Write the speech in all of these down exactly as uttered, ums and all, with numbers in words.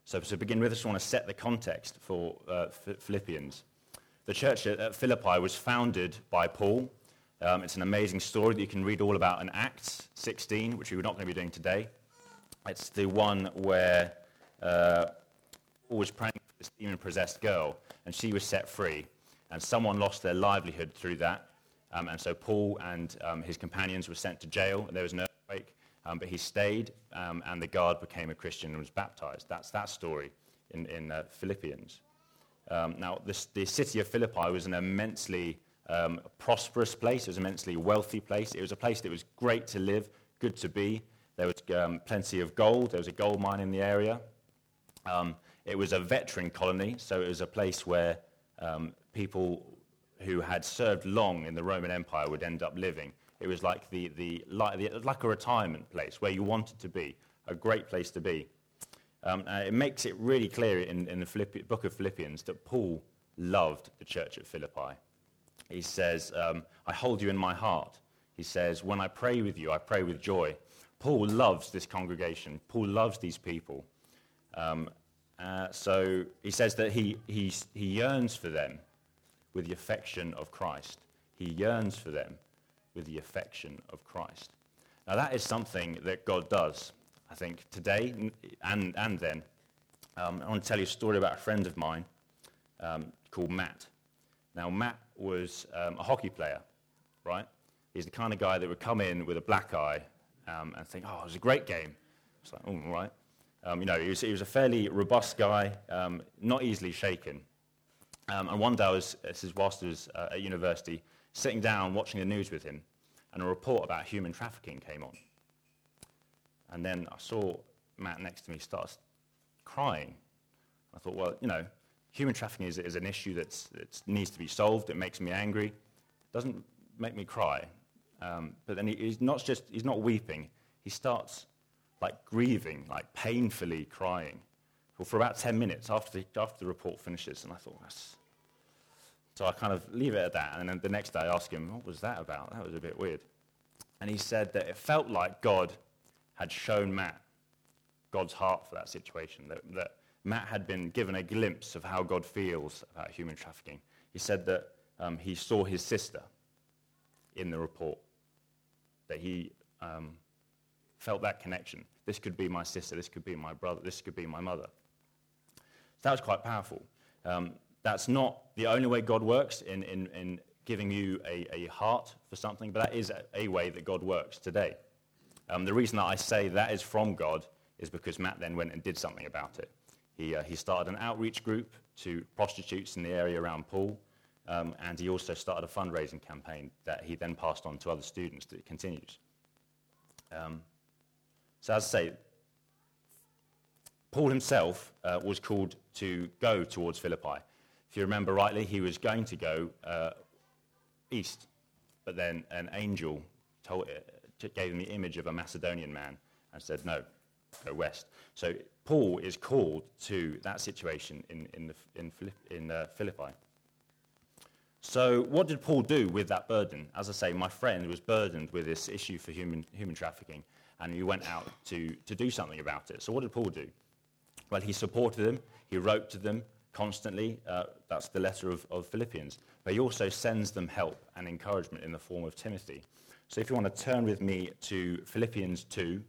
So to begin with, I just want to set the context for uh, Philippians. The church at Philippi was founded by Paul. Um, it's an amazing story that you can read all about in Acts sixteen, which we're not going to be doing today. It's the one where uh, Paul was praying for this demon-possessed girl, and she was set free. And someone lost their livelihood through that. Um, and so Paul and um, his companions were sent to jail. There was an earthquake. Um, but he stayed, um, and the guard became a Christian and was baptized. That's that story in, in uh, Philippians. Um, now, this, the city of Philippi was an immensely um, prosperous place. It was an immensely wealthy place. It was a place that was great to live, good to be. There was um, plenty of gold. There was a gold mine in the area. Um, it was a veteran colony, so it was a place where um, people who had served long in the Roman Empire would end up living. It was like the, the, like, the like a retirement place where you wanted to be, a great place to be. Um, uh, it makes it really clear in, in the Philippi- book of Philippians that Paul loved the church at Philippi. He says, um, I hold you in my heart. He says, when I pray with you, I pray with joy. Paul loves this congregation. Paul loves these people. Um, uh, so he says that he, he, he yearns for them with the affection of Christ. He yearns for them with the affection of Christ. Now that is something that God does, I think, today and, and then. Um, I want to tell you a story about a friend of mine um, called Matt. Now Matt was um, a hockey player, right? He's the kind of guy that would come in with a black eye um, and think, oh, it was a great game. It's like, oh, all right. Um, you know, he was, he was a fairly robust guy, um, not easily shaken. Um, and one day, I was, this is whilst I was uh, at university, sitting down watching the news with him, and a report about human trafficking came on. And then I saw Matt next to me start crying. I thought, well, you know, human trafficking is, is an issue that's, that needs to be solved. It makes me angry. It doesn't make me cry. Um, but then he, he's not just, he's not weeping. He starts like grieving, like painfully crying for, for about ten minutes after the, after the report finishes. And I thought, that's... So I kind of leave it at that, and then the next day I ask him, what was that about? That was a bit weird. And he said that it felt like God had shown Matt God's heart for that situation, that, that Matt had been given a glimpse of how God feels about human trafficking. He said that um, he saw his sister in the report, that he um, felt that connection. This could be my sister, this could be my brother, this could be my mother. So that was quite powerful. Um, That's not the only way God works in, in, in giving you a, a heart for something, but that is a, a way that God works today. Um, the reason that I say that is from God is because Matt then went and did something about it. He, uh, he started an outreach group to prostitutes in the area around Paul, um, and he also started a fundraising campaign that he then passed on to other students that continues. Um, so as I say, Paul himself uh, was called to go towards Philippi. If you remember rightly, he was going to go uh, east, but then an angel told, uh, gave him the image of a Macedonian man and said, no, go west. So Paul is called to that situation in, in, the, in, in uh, Philippi. So what did Paul do with that burden? As I say, my friend was burdened with this issue for human, human trafficking, and he went out to, to do something about it. So what did Paul do? Well, he supported them, he wrote to them, constantly, uh, that's the letter of, of Philippians, but he also sends them help and encouragement in the form of Timothy. So if you want to turn with me to Philippians two,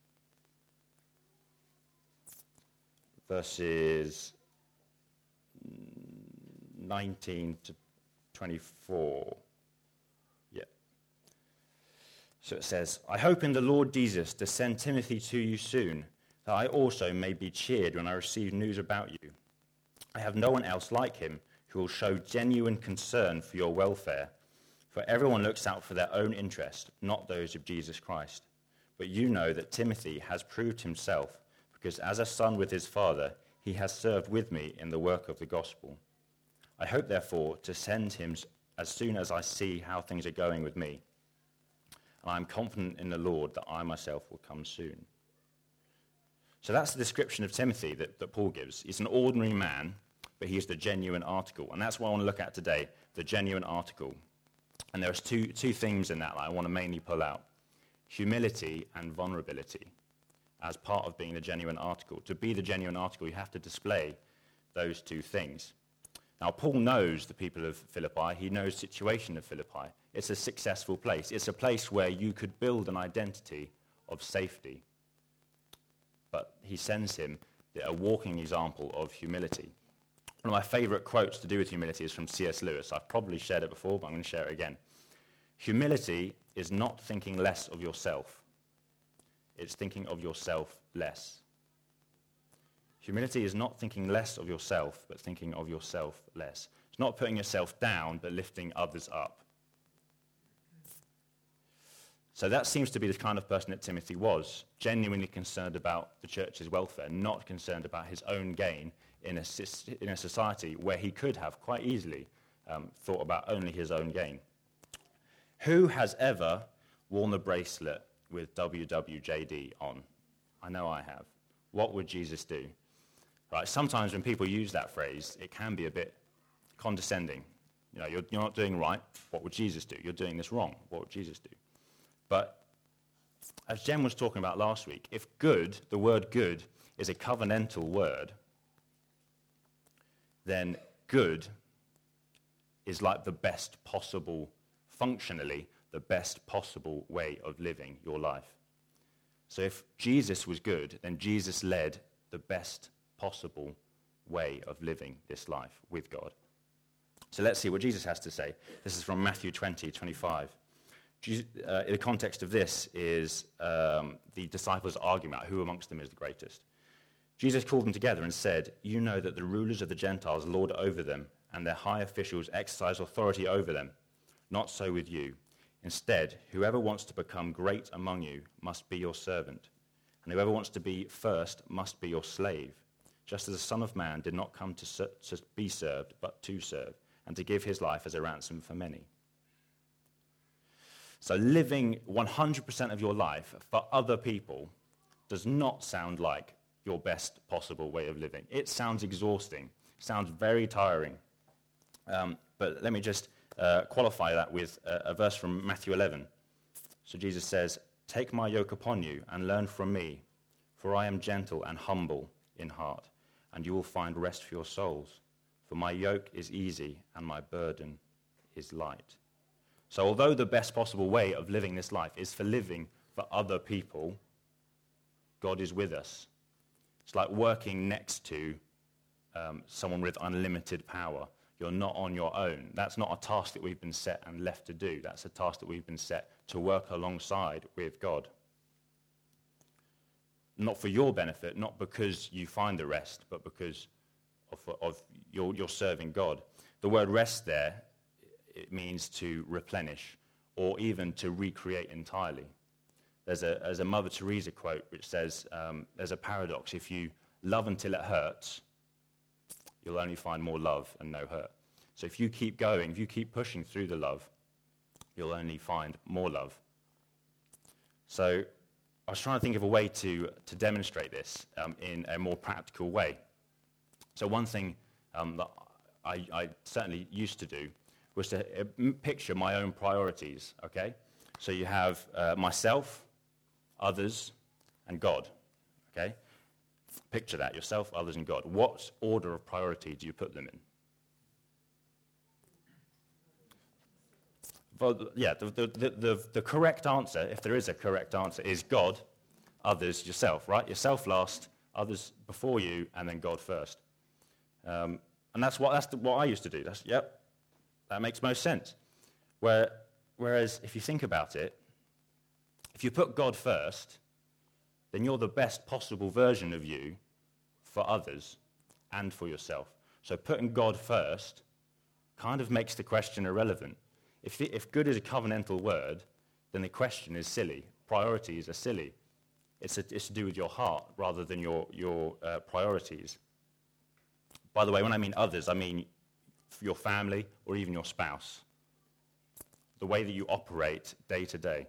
verses nineteen to twenty-four. Yeah. So it says, I hope in the Lord Jesus to send Timothy to you soon, that I also may be cheered when I receive news about you. I have no one else like him who will show genuine concern for your welfare, for everyone looks out for their own interest, not those of Jesus Christ. But you know that Timothy has proved himself, because as a son with his father, he has served with me in the work of the gospel. I hope, therefore, to send him as soon as I see how things are going with me. And I am confident in the Lord that I myself will come soon. So that's the description of Timothy that, that Paul gives. He's an ordinary man, but he is the genuine article. And that's what I want to look at today, the genuine article. And there's two, two themes in that, that I want to mainly pull out. Humility and vulnerability. as part of being the genuine article. To be the genuine article, you have to display those two things. Now, Paul knows the people of Philippi. He knows the situation of Philippi. It's a successful place. It's a place where you could build an identity of safety. But he sends him a walking example of humility. One of my favorite quotes to do with humility is from C S Lewis. I've probably shared it before, but I'm going to share it again. Humility is not thinking less of yourself. It's thinking of yourself less. Humility is not thinking less of yourself, but thinking of yourself less. It's not putting yourself down, but lifting others up. So that seems to be the kind of person that Timothy was, genuinely concerned about the church's welfare, not concerned about his own gain in a, in a society where he could have quite easily um, thought about only his own gain. Who has ever worn a bracelet with W W J D on? I know I have. What would Jesus do? Right. Sometimes when people use that phrase, it can be a bit condescending. You know, you're, you're not doing right. What would Jesus do? You're doing this wrong. What would Jesus do? But as Jen was talking about last week, if good, the word good, is a covenantal word, then good is like the best possible, functionally, the best possible way of living your life. So if Jesus was good, then Jesus led the best possible way of living this life with God. So let's see what Jesus has to say. This is from Matthew twenty, twenty-five. Jesus, uh, in the context of this is um, the disciples' argument about who amongst them is the greatest. Jesus called them together and said, "You know that the rulers of the Gentiles lord over them, and their high officials exercise authority over them. Not so with you. Instead, whoever wants to become great among you must be your servant, and whoever wants to be first must be your slave, just as the Son of Man did not come to, ser- to be served, but to serve, and to give his life as a ransom for many." So living one hundred percent of your life for other people does not sound like your best possible way of living. It sounds exhausting. It sounds very tiring. Um, but let me just uh, qualify that with a, a verse from Matthew eleven. So Jesus says, "Take my yoke upon you and learn from me, for I am gentle and humble in heart, and you will find rest for your souls. For my yoke is easy and my burden is light." So although the best possible way of living this life is for living for other people, God is with us. It's like working next to um, someone with unlimited power. You're not on your own. That's not a task that we've been set and left to do. That's a task that we've been set to work alongside with God. Not for your benefit, not because you find the rest, but because of, of your, you're serving God. The word rest there, it means to replenish or even to recreate entirely. There's a, there's a Mother Teresa quote which says, um, there's a paradox. If you love until it hurts, you'll only find more love and no hurt. So if you keep going, if you keep pushing through the love, you'll only find more love. So I was trying to think of a way to, to demonstrate this um, in a more practical way. So one thing um, that I, I certainly used to do was to uh, picture my own priorities, okay? So you have uh, myself, others, and God, okay? Picture that, yourself, others, and God. What order of priority do you put them in? Well, yeah, the, the, the, the correct answer, if there is a correct answer, is God, others, yourself, right? Yourself last, others before you, and then God first. Um, and that's what that's the, what I used to do. That's, yep, that makes most sense. Where, whereas if you think about it, if you put God first, then you're the best possible version of you for others and for yourself. So putting God first kind of makes the question irrelevant. If, if good is a covenantal word, then the question is silly. Priorities are silly. It's, a, it's to do with your heart rather than your, your uh, priorities. By the way, when I mean others, I mean your family or even your spouse. The way that you operate day to day.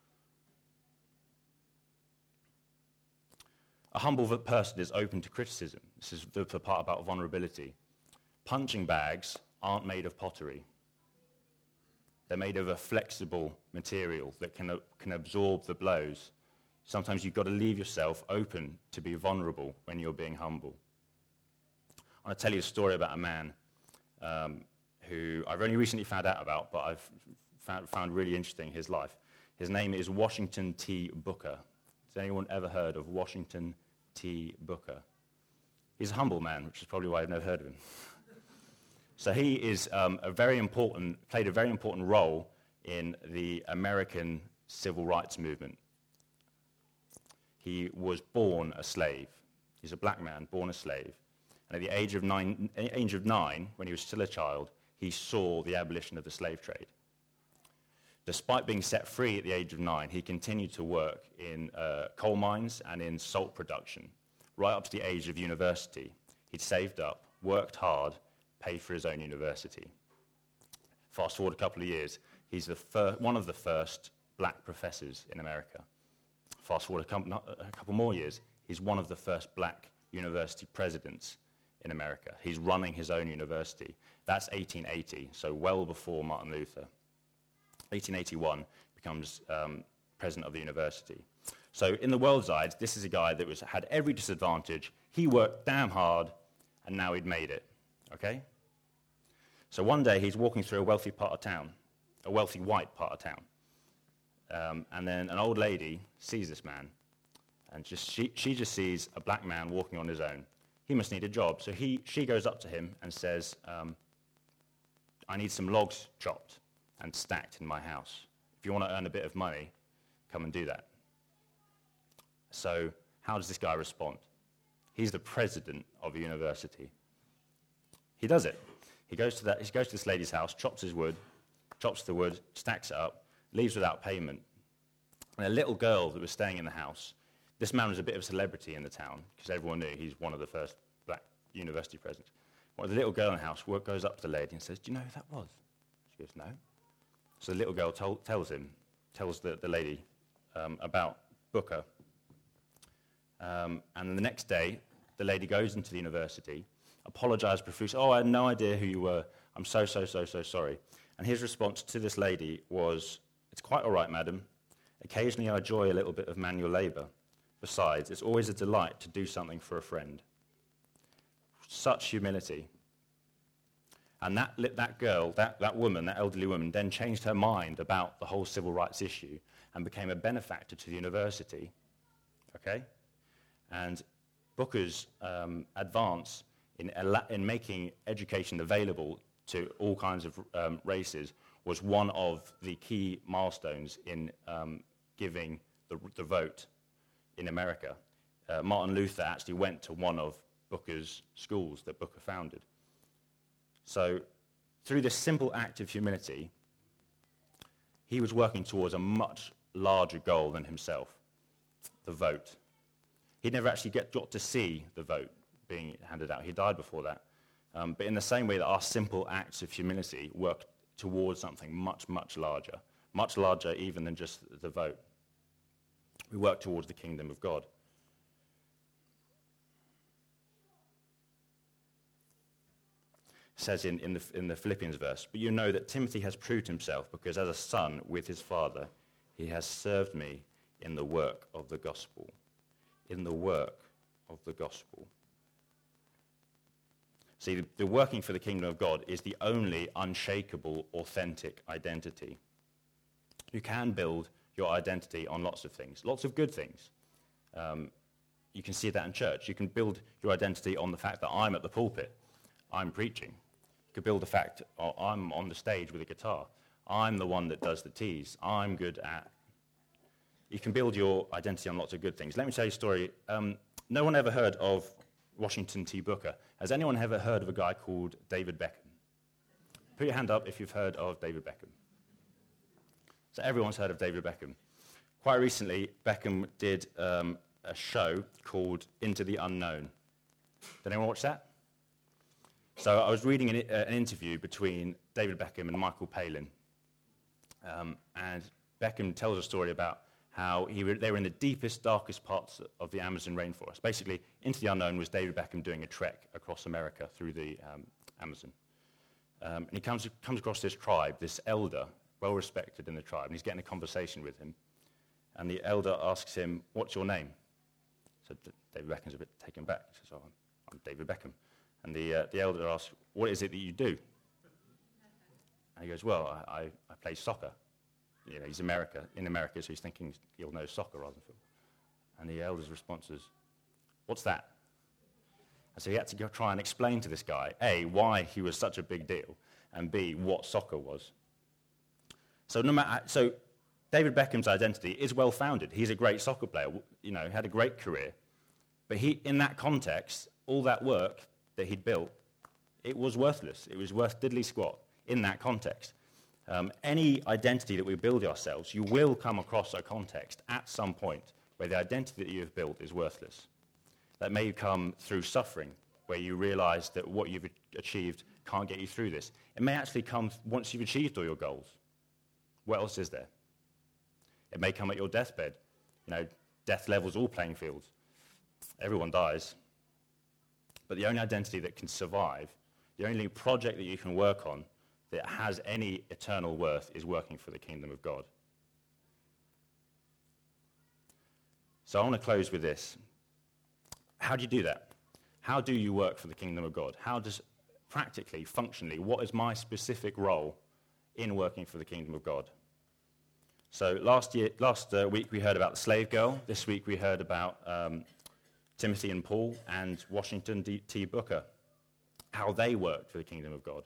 A humble person is open to criticism. This is the, the part about vulnerability. Punching bags aren't made of pottery. They're made of a flexible material that can, uh, can absorb the blows. Sometimes you've got to leave yourself open to be vulnerable when you're being humble. I want to tell you a story about a man um, who I've only recently found out about, but I've found, found really interesting his life. His name is Washington T. Booker. Has anyone ever heard of Washington T. Booker? He's a humble man, which is probably why I've never heard of him. So he is um, a very important, played a very important role in the American civil rights movement. He was born a slave. He's a black man, born a slave. And at the age of nine, age of nine, when he was still a child, he saw the abolition of the slave trade. Despite being set free at the age of nine, he continued to work in uh, coal mines and in salt production, right up to the age of university. He'd saved up, worked hard, paid for his own university. Fast forward a couple of years, he's the fir- one of the first black professors in America. Fast forward a couple, a couple more years, he's one of the first black university presidents in America. He's running his own university. That's eighteen eighty, so well before Martin Luther. eighteen eighty-one becomes um, president of the university. So in the world's eyes, this is a guy that was, had every disadvantage. He worked damn hard, and now he'd made it, okay? So one day, he's walking through a wealthy part of town, a wealthy white part of town. Um, and then an old lady sees this man, and just she, she just sees a black man walking on his own. He must need a job. So he, she goes up to him and says, um, I need some logs chopped and stacked in my house. If you want to earn a bit of money, come and do that. So how does this guy respond? He's the president of a university. He does it. He goes to that. He goes to this lady's house, chops his wood, chops the wood, stacks it up, leaves without payment. And a little girl that was staying in the house, this man was a bit of a celebrity in the town because everyone knew he's one of the first black university presidents. Well, the little girl in the house goes up to the lady and says, do you know who that was? She goes, no. So the little girl told, tells him, tells the, the lady um, about Booker. Um, and then the next day, the lady goes into the university, apologized profusely. Oh, I had no idea who you were. I'm so, so, so, so sorry. And his response to this lady was, it's quite all right, madam. Occasionally I enjoy a little bit of manual labor. Besides, it's always a delight to do something for a friend. Such humility. And that, that girl, that, that woman, that elderly woman, then changed her mind about the whole civil rights issue and became a benefactor to the university. Okay? And Booker's um, advance in, in making education available to all kinds of um, races was one of the key milestones in um, giving the, the vote in America. Uh, Martin Luther actually went to one of Booker's schools that Booker founded. So through this simple act of humility, he was working towards a much larger goal than himself, the vote. He never actually get, got to see the vote being handed out. He died before that. Um, but in the same way that our simple acts of humility work towards something much, much larger, much larger even than just the vote. We work towards the kingdom of God. It says in, in, the, in the Philippians verse, but you know that Timothy has proved himself because as a son with his father, he has served me in the work of the gospel. In the work of the gospel. See, the, the working for the kingdom of God is the only unshakable, authentic identity. You can build your identity on lots of things, lots of good things. Um, you can see that in church. You can build your identity on the fact that I'm at the pulpit, I'm preaching. You could build the fact oh, I'm on the stage with a guitar. I'm the one that does the teas. I'm good at... You can build your identity on lots of good things. Let me tell you a story. Um, no one ever heard of Washington T. Booker. Has anyone ever heard of a guy called David Beckham? Put your hand up if you've heard of David Beckham. So everyone's heard of David Beckham. Quite recently, Beckham did um, a show called Into the Unknown. Did anyone watch that? So I was reading an, uh, an interview between David Beckham and Michael Palin. Um, and Beckham tells a story about how he re- they were in the deepest, darkest parts of the Amazon rainforest. Basically, Into the Unknown was David Beckham doing a trek across America through the um, Amazon. Um, and he comes, comes across this tribe, this elder, well-respected in the tribe, and he's getting a conversation with him. And the elder asks him, what's your name? So David Beckham's a bit taken back. He says, oh, I'm, I'm David Beckham. And the, uh, the elder asks, what is it that you do? And he goes, well, I, I, I play soccer. You know, he's America, in America, so he's thinking he'll know soccer rather than football. And the elder's response is, what's that? And so he had to go try and explain to this guy, A, why he was such a big deal, and B, what soccer was. So no matter, so David Beckham's identity is well-founded. He's a great soccer player, you know, had a great career. But he, in that context, all that work that he'd built, it was worthless. It was worth diddly squat in that context. Um, any identity that we build ourselves, you will come across a context at some point where the identity that you have built is worthless. That may come through suffering, where you realize that what you've achieved can't get you through this. It may actually come once you've achieved all your goals. What else is there? It may come at your deathbed. You know, death levels all playing fields. Everyone dies. But the only identity that can survive, the only project that you can work on that has any eternal worth is working for the kingdom of God. So I want to close with this. How do you do that? How do you work for the kingdom of God? How does, practically, functionally, what is my specific role in working for the kingdom of God? So last year, last uh, week we heard about the slave girl. This week we heard about um, Timothy and Paul and Washington D T Booker, how they worked for the kingdom of God.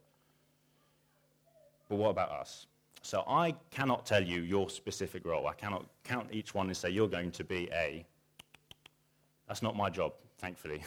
But what about us? So I cannot tell you your specific role. I cannot count each one and say you're going to be a. That's not my job, thankfully.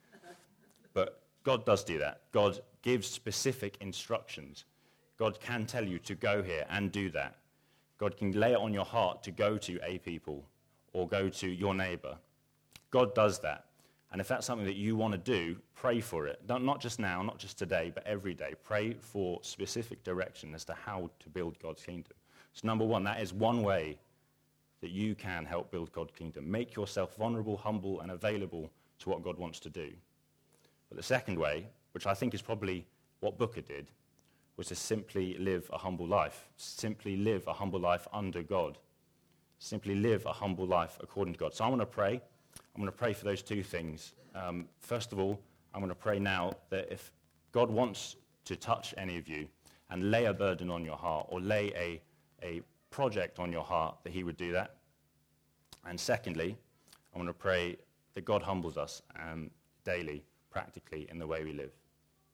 But God does do that. God gives specific instructions. God can tell you to go here and do that. God can lay it on your heart to go to a people or go to your neighbor. God does that. And if that's something that you want to do, pray for it. Not, not just now, not just today, but every day. Pray for specific direction as to how to build God's kingdom. So number one, that is one way that you can help build God's kingdom. Make yourself vulnerable, humble, and available to what God wants to do. But the second way, which I think is probably what Booker did, was to simply live a humble life. Simply live a humble life under God. Simply live a humble life according to God. So I want to pray. I'm going to pray for those two things. Um, first of all, I'm going to pray now that if God wants to touch any of you and lay a burden on your heart or lay a, a project on your heart, that he would do that. And secondly, I'm going to pray that God humbles us um, daily, practically, in the way we live.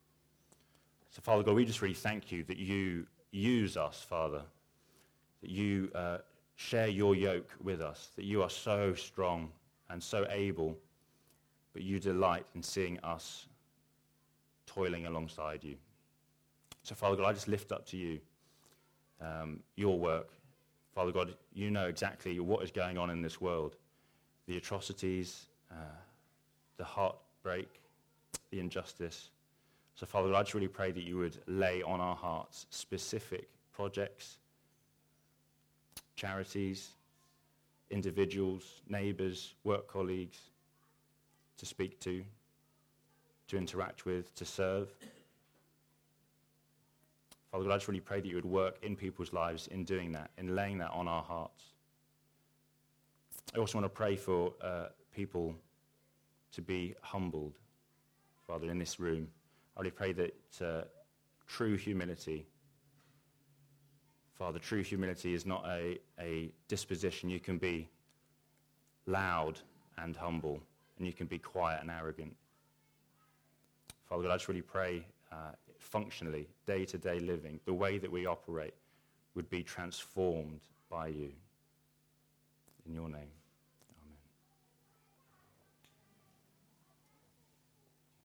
So, Father God, we just really thank you that you use us, Father, that you uh, share your yoke with us, that you are so strong and so able, but you delight in seeing us toiling alongside you. So, Father God, I just lift up to you um, your work. Father God, you know exactly what is going on in this world, the atrocities, uh, the heartbreak, the injustice. So, Father God, I just really pray that you would lay on our hearts specific projects, charities, individuals, neighbors, work colleagues to speak to, to interact with, to serve. Father God, I just really pray that you would work in people's lives in doing that, in laying that on our hearts. I also want to pray for uh, people to be humbled, Father, in this room. I really pray that uh, true humility, Father, true humility is not a, a disposition. You can be loud and humble, and you can be quiet and arrogant. Father God, I just really pray uh, functionally, day-to-day living, the way that we operate would be transformed by you. In your name.